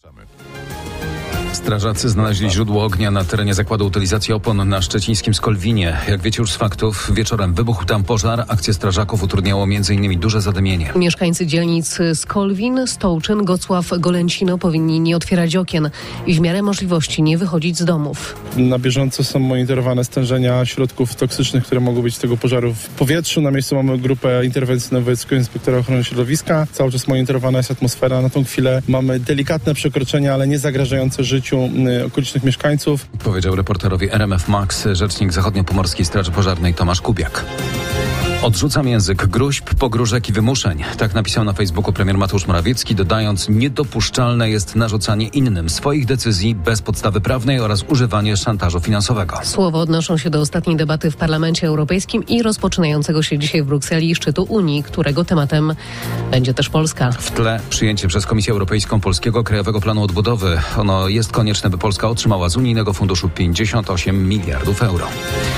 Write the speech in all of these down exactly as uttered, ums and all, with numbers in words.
Strażacy znaleźli źródło ognia na terenie zakładu utylizacji opon na szczecińskim Skolwinie. Jak wiecie już z faktów, wieczorem wybuchł tam pożar. Akcję strażaków utrudniało m.in. duże zadymienie. Mieszkańcy dzielnic Skolwin, Stołczyn, Gocław, Golęcino powinni nie otwierać okien i w miarę możliwości nie wychodzić z domów. Na bieżąco są monitorowane stężenia środków toksycznych, które mogą być z tego pożaru w powietrzu. Na miejscu mamy grupę interwencyjną Wojewódzkiego Inspektora Ochrony Środowiska. Cały czas monitorowana jest atmosfera. Na tą chwilę mamy delikatne przekroczenia, ale nie zagrażające życiu okolicznych mieszkańców. Powiedział reporterowi R M F Max rzecznik Zachodniopomorskiej Straży Pożarnej Tomasz Kubiak. Odrzucam język gruźb, pogróżek i wymuszeń. Tak napisał na Facebooku premier Mateusz Morawiecki, dodając: niedopuszczalne jest narzucanie innym swoich decyzji bez podstawy prawnej oraz używanie szantażu finansowego. Słowa odnoszą się do ostatniej debaty w Parlamencie Europejskim i rozpoczynającego się dzisiaj w Brukseli szczytu Unii, którego tematem będzie też Polska. W tle przyjęcie przez Komisję Europejską Polskiego Krajowego Planu Odbudowy. Ono jest konieczne, by Polska otrzymała z unijnego funduszu pięćdziesiąt osiem miliardów euro.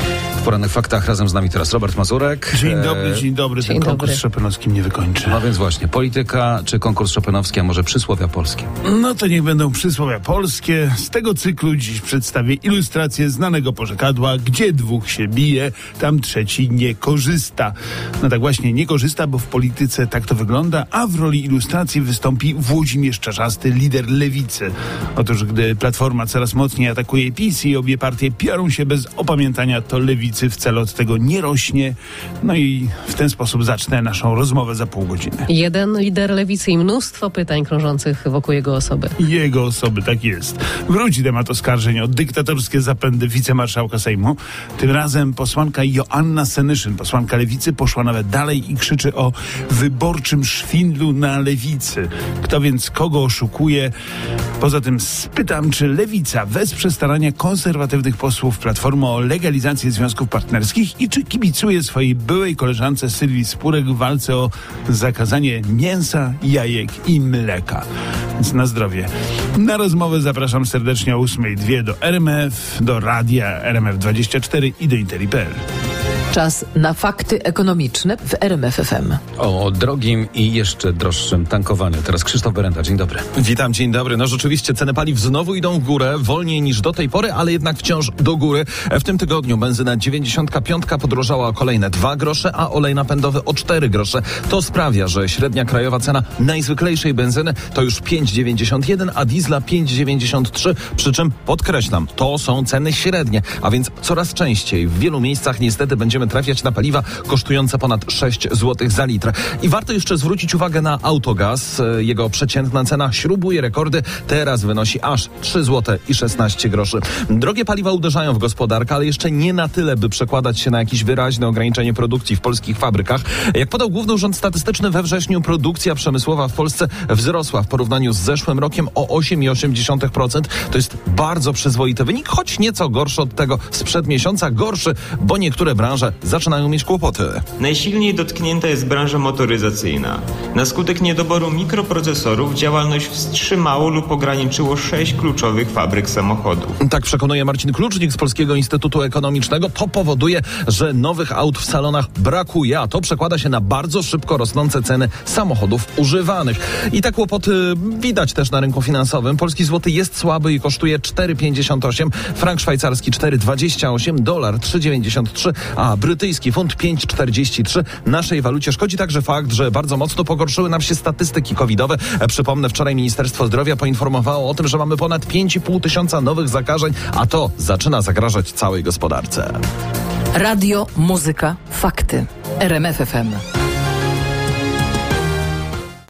W porannych faktach razem z nami teraz Robert Mazurek. Dzień dobry, dzień dobry. Dzień Ten konkurs dobry. Chopinowski mnie wykończy. No więc właśnie, polityka czy konkurs Chopinowski, a może przysłowia polskie? No to niech będą przysłowia polskie. Z tego cyklu dziś przedstawię ilustrację znanego porzekadła: gdzie dwóch się bije, tam trzeci nie korzysta. No tak właśnie, nie korzysta, bo w polityce tak to wygląda, a w roli ilustracji wystąpi Włodzimierz Czarzasty, lider Lewicy. Otóż gdy Platforma coraz mocniej atakuje PiS i obie partie piorą się bez opamiętania, to Lewicy wcale od tego nie rośnie. No i w ten sposób zacznę naszą rozmowę za pół godziny. Jeden lider Lewicy i mnóstwo pytań krążących wokół jego osoby. Jego osoby, tak jest. Wróci temat oskarżeń o dyktatorskie zapędy wicemarszałka Sejmu. Tym razem posłanka Joanna Senyszyn, posłanka Lewicy, poszła nawet dalej i krzyczy o wyborczym szwindlu na Lewicy. Kto więc kogo oszukuje? Poza tym spytam, czy Lewica wesprze starania konserwatywnych posłów Platformy o legalizację związków partnerskich i czy kibicuje swojej byłej koleżance Sylwii Spurek w walce o zakazanie mięsa, jajek i mleka. Więc na zdrowie. Na rozmowę zapraszam serdecznie o ósmej dwie do R M F, do radia R M F dwadzieścia cztery i do interi kropka p l. Czas na fakty ekonomiczne w R M F F M. O drogim i jeszcze droższym tankowaniu. Teraz Krzysztof Berenda, dzień dobry. Witam, dzień dobry. No rzeczywiście ceny paliw znowu idą w górę, wolniej niż do tej pory, ale jednak wciąż do góry. W tym tygodniu benzyna dziewięćdziesiąt pięć podrożała o kolejne dwa grosze, a olej napędowy o cztery grosze. To sprawia, że średnia krajowa cena najzwyklejszej benzyny to już pięć dziewięćdziesiąt jeden, a diesla pięć dziewięćdziesiąt trzy. Przy czym podkreślam, to są ceny średnie, a więc coraz częściej w wielu miejscach niestety będziemy trafiać na paliwa kosztujące ponad sześć złotych za litr. I warto jeszcze zwrócić uwagę na autogaz. Jego przeciętna cena śrubuje rekordy. Teraz wynosi aż trzy złote i szesnaście groszy. Drogie paliwa uderzają w gospodarkę, ale jeszcze nie na tyle, by przekładać się na jakieś wyraźne ograniczenie produkcji w polskich fabrykach. Jak podał Główny Urząd Statystyczny, we wrześniu produkcja przemysłowa w Polsce wzrosła w porównaniu z zeszłym rokiem o osiem przecinek osiem procent. To jest bardzo przyzwoity wynik, choć nieco gorszy od tego sprzed miesiąca. Gorszy, bo niektóre branże zaczynają mieć kłopoty. Najsilniej dotknięta jest branża motoryzacyjna. Na skutek niedoboru mikroprocesorów działalność wstrzymało lub ograniczyło sześć kluczowych fabryk samochodów. Tak przekonuje Marcin Klucznik z Polskiego Instytutu Ekonomicznego. To powoduje, że nowych aut w salonach brakuje, a to przekłada się na bardzo szybko rosnące ceny samochodów używanych. I te kłopoty widać też na rynku finansowym. Polski złoty jest słaby i kosztuje cztery pięćdziesiąt osiem, frank szwajcarski cztery dwadzieścia osiem, dolar trzy dziewięćdziesiąt trzy, a brytyjski funt pięć czterdzieści trzy. Naszej walucie szkodzi także fakt, że bardzo mocno pogorszyły nam się statystyki covidowe. Przypomnę, wczoraj Ministerstwo Zdrowia poinformowało o tym, że mamy ponad pięć i pół tysiąca nowych zakażeń, a to zaczyna zagrażać całej gospodarce. Radio, muzyka, fakty. R M F F M.